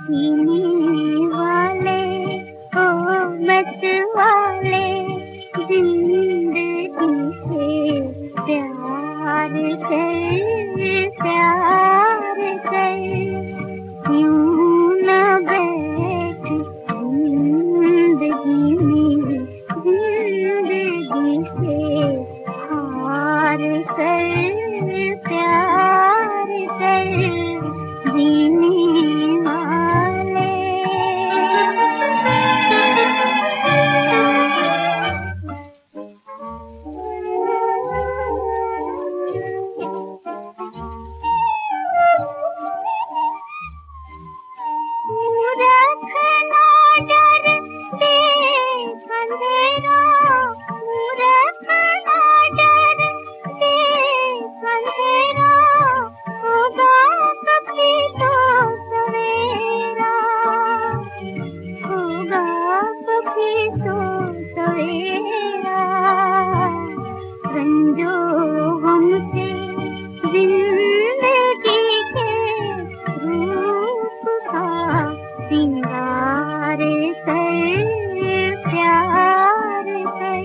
जीने वाले ओ मत वाले, जिंदगी से प्यार कर यूं न बैठ जिंदगी में, जिंदगी से हार कर प्यार कर जीने वाले। रखना डर देख अंधेरा, रखना डर देख अंधेरा, होगा कभी तो सवेरा, होगा कभी तो सवेरा। रंजो हमसे जिंदगी के रूप का सिंगार कर प्यार कर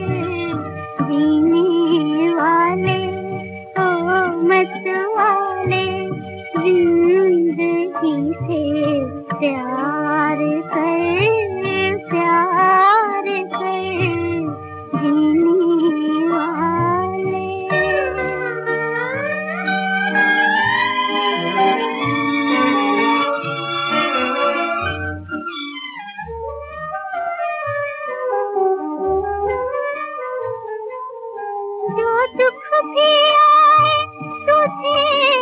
जीने वाले ओ मत वाले, जिंदगी से प्यार कर जीने वाले। जो दुख भी आए तुझे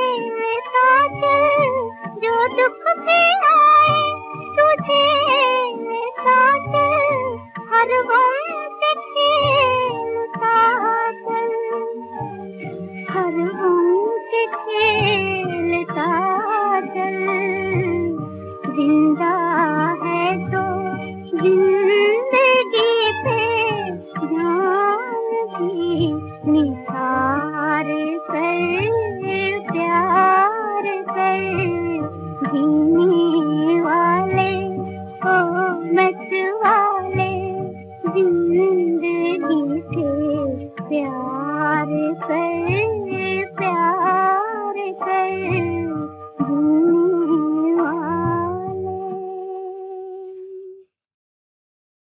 साथ, जो दुख भी आए तुझे साथ, हर गम से खेलता चल, हर गम से खेलता चल। जिंदा है तो जिंदगी पे जान की निखार कर प्यार कर जीने वाले ओ मत वाले, जिंदगी